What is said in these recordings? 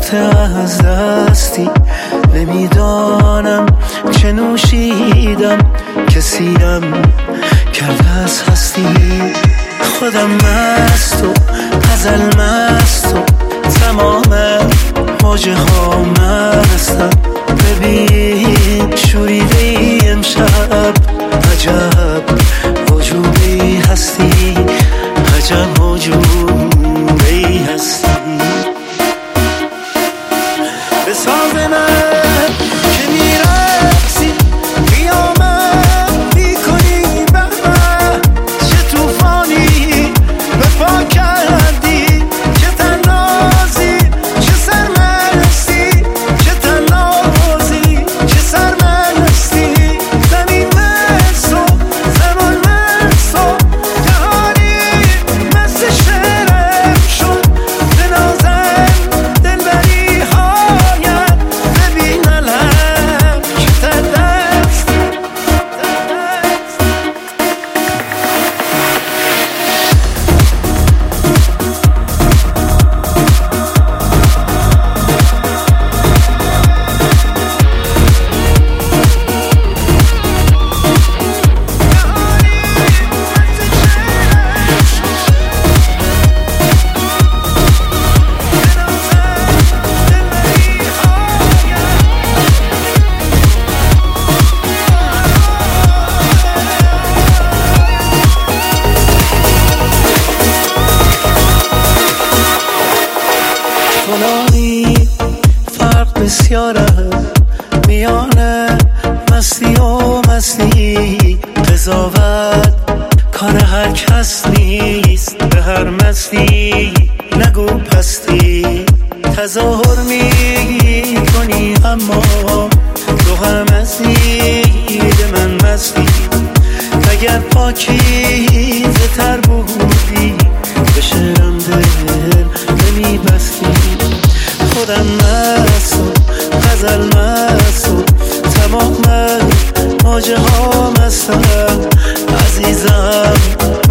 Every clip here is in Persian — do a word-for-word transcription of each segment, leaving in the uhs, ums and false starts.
رفته از دستی، نمیدانم چه نوشیدم که سیرم کرده از هستی. خودم مست و غزل مست و تمام موجه ها مستم. ببین شوریده ای امشب، عجب وجودی هستی، عجب وجودی هستی. به ساز من که میرقصی قیامت میکنی، به من چه توفانی به پا کردی، چه تنازی چه سرمستی، چه تنازی چه سرمستی. زمین مست و زمان مست و جهانی مست شعرم شد. بنازم دلبری هایم، ببین علم که تر دست فلانی. فرق بسیاره میان مستی و مستی، قضاوت کار هر کس نیست. به هر مستی نگو پستی، تظاهر می کنی اما تو هم مزید من مستی. اگر پاکیزه تر بودی به شعرم دل نمی بستی. خودم مست و غزل مست و تمام موجه ها مستم. عزیزم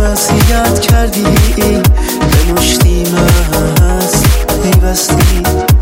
مسیحیت کردی، به مشتی مست پیوستی.